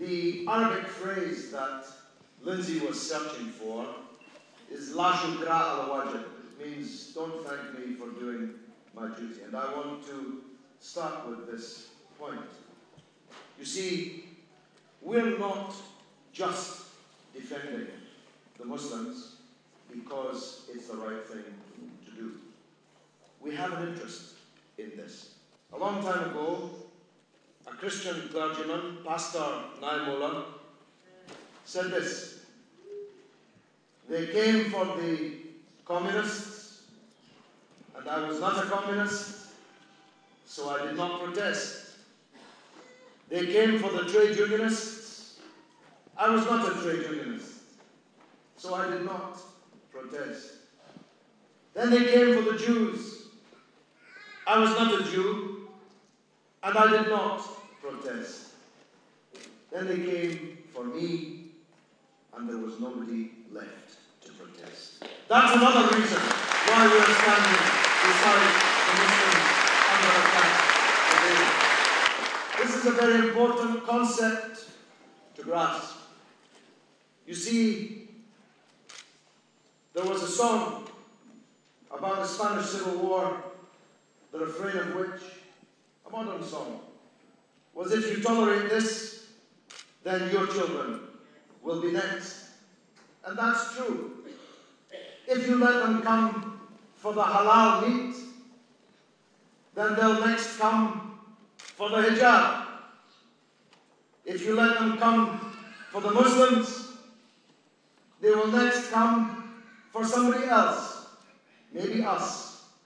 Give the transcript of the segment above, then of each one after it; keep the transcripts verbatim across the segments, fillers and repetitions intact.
The Arabic phrase that Lindsay was searching for is La shukra ala wajib. It means don't thank me for doing my duty. And I want to start with this point. You see, we're not just defending the Muslims because it's the right thing to do. We have an interest in this. A long time ago, a Christian clergyman, Pastor Naimola, said this: they came for the communists, and I was not a communist, so I did not protest. They came for the trade unionists. I was not a trade unionist, so I did not protest. Then they came for the Jews. I was not a Jew, and I did not protest. Then they came for me, and there was nobody left to protest. That's another reason why we are standing beside the Muslims under attack today. This is a very important concept to grasp. You see, there was a song about the Spanish Civil War, the refrain of which, a modern song, was, if you tolerate this, then your children will be next. And that's true. If you let them come for the halal meat, then they'll next come for the hijab. If you let them come for the Muslims, they will next come for somebody else, maybe us.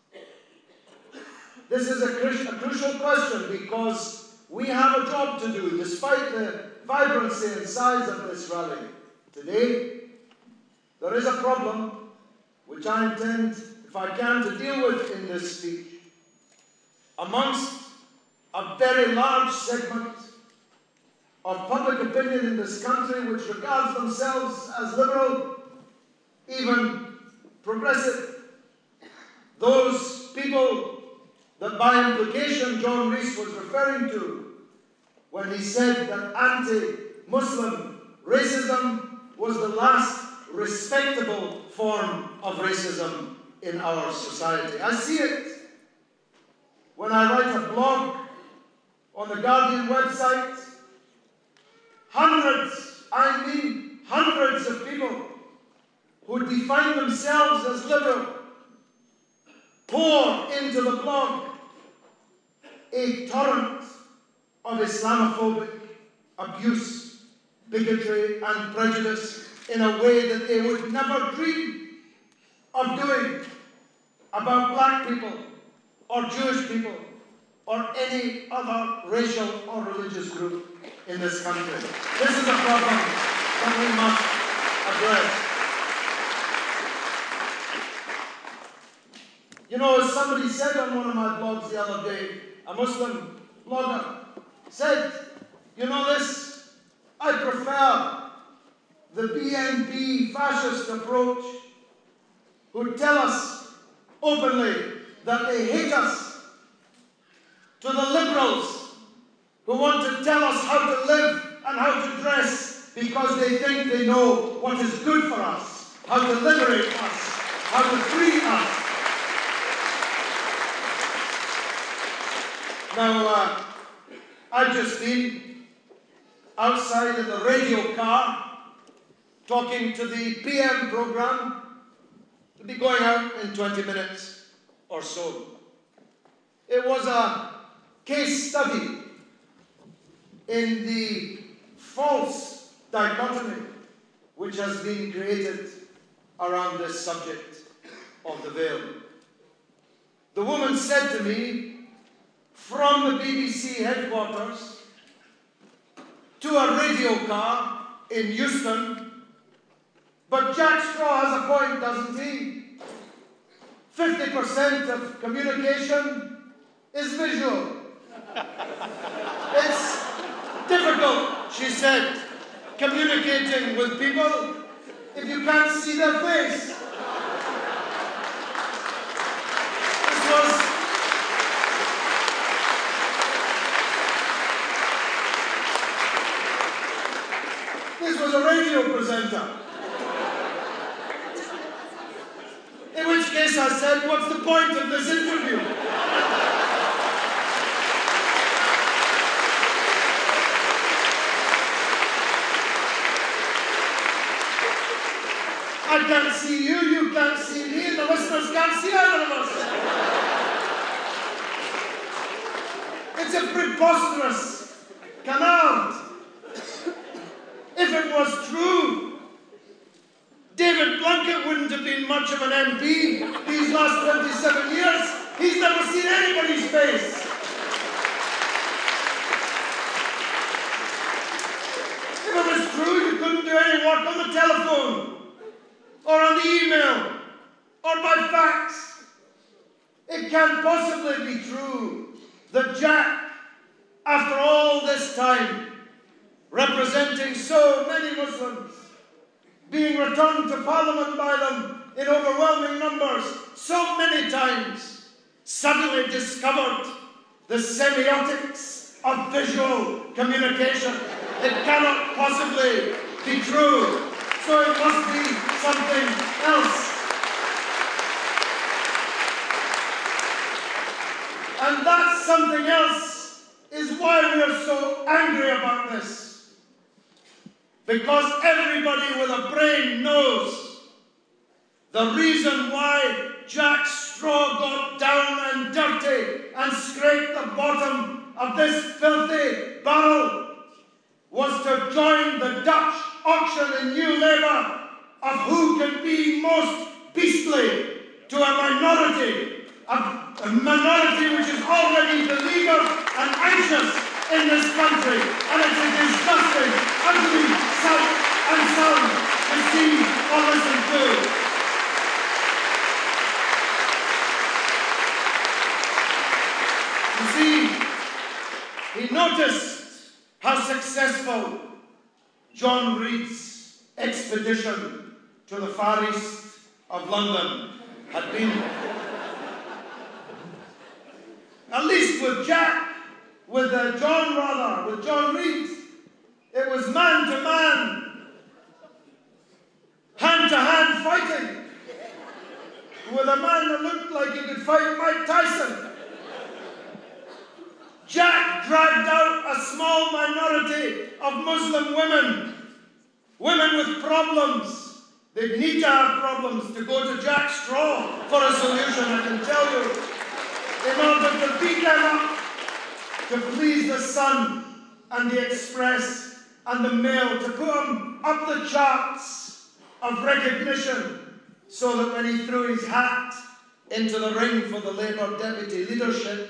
This is a, cru- a crucial question because we have a job to do, despite the vibrancy and size of this rally. Today, there is a problem which I intend, if I can, to deal with in this speech. Amongst a very large segment of public opinion in this country which regards themselves as liberal, even progressive, those people that by implication John Rees was referring to when he said that anti-Muslim racism was the last respectable form of racism in our society. I see it when I write a blog on the Guardian website. Hundreds, I mean hundreds of people who define themselves as liberal pour into the blog a torrent of Islamophobic abuse, bigotry and prejudice in a way that they would never dream of doing about black people or Jewish people or any other racial or religious group in this country. This is a problem that we must address. You know, as somebody said on one of my blogs the other day, a Muslim blogger said, you know this, I prefer the B N P fascist approach who tell us openly that they hate us, to the liberals who want to tell us how to live and how to dress because they think they know what is good for us, how to liberate us, how to free us. Now, uh, I've just been outside in the radio car talking to the P M program to be going out in twenty minutes or so. It was a case study in the false dichotomy which has been created around this subject of the veil. The woman said to me, from the B B C headquarters to a radio car in Houston, but Jack Straw has a point, doesn't he? fifty percent of communication is visual. It's difficult, she said, communicating with people if you can't see their face. This was was a radio presenter. In which case I said, what's the point of this interview? I can't see you, you can't see me, and the listeners can't see either of us. It's a preposterous canard. If it was true, David Blunkett wouldn't have been much of an M P these last twenty-seven years. He's never seen anybody's face. If it was true, you couldn't do any work on the telephone, or on the email, or by fax. It can't possibly be true that Jack, after all this time, representing so many Muslims, being returned to Parliament by them in overwhelming numbers so many times, suddenly discovered the semiotics of visual communication. It cannot possibly be true. So it must be something else. And that something else is why we are so angry about this. Because everybody with a brain knows the reason why Jack Straw got down and dirty and scraped the bottom of this filthy barrel was to join the Dutch auction in New Labour of who can be most beastly to a minority, a, a minority which is already beleaguered and anxious in this country. And it is disgusting, ugly sight and sound to see or listen to. You see, he noticed how successful John Reid's expedition to the Far East of London had been. At least with Jack, with uh, John rather, with John Reid, it was man to man, hand to hand fighting, with a man that looked like he could fight Mike Tyson. Jack dragged out a small minority of Muslim women, women with problems. They'd need to have problems to go to Jack Straw for a solution, I can tell you, in order to beat them up, to please the Sun and the Express and the Mail, to put them up the charts of recognition, so that when he threw his hat into the ring for the Labour deputy leadership,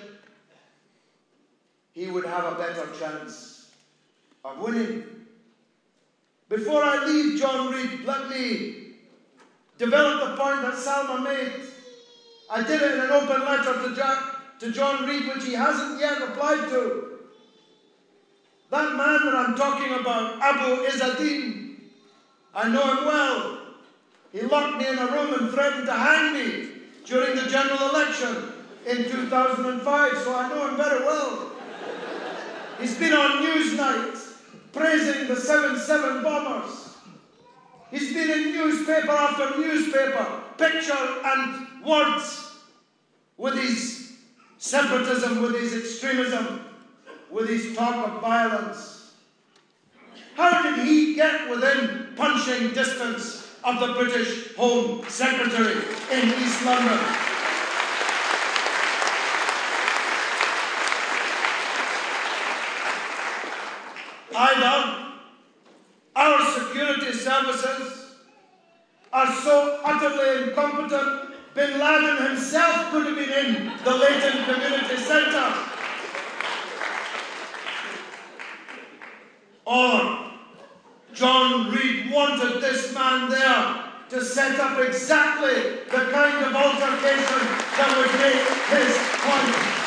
he would have a better chance of winning. Before I leave John Reid, let me develop the point that Salma made. I did it in an open letter to, Jack, to John Reid, which he hasn't yet replied to. That man that I'm talking about, Abu Izzadeen, I know him well. He locked me in a room and threatened to hang me during the general election in two thousand five, so I know him very well. He's been on Newsnight praising the seven seven bombers. He's been in newspaper after newspaper, picture and words, with his separatism, with his extremism, with his talk of violence. How did he get within punching distance of the British Home Secretary in East London? Either our security services are so utterly incompetent, Bin Laden himself could have been in the Leighton Community Centre, or John Reid wanted this man there to set up exactly the kind of altercation that would make his point.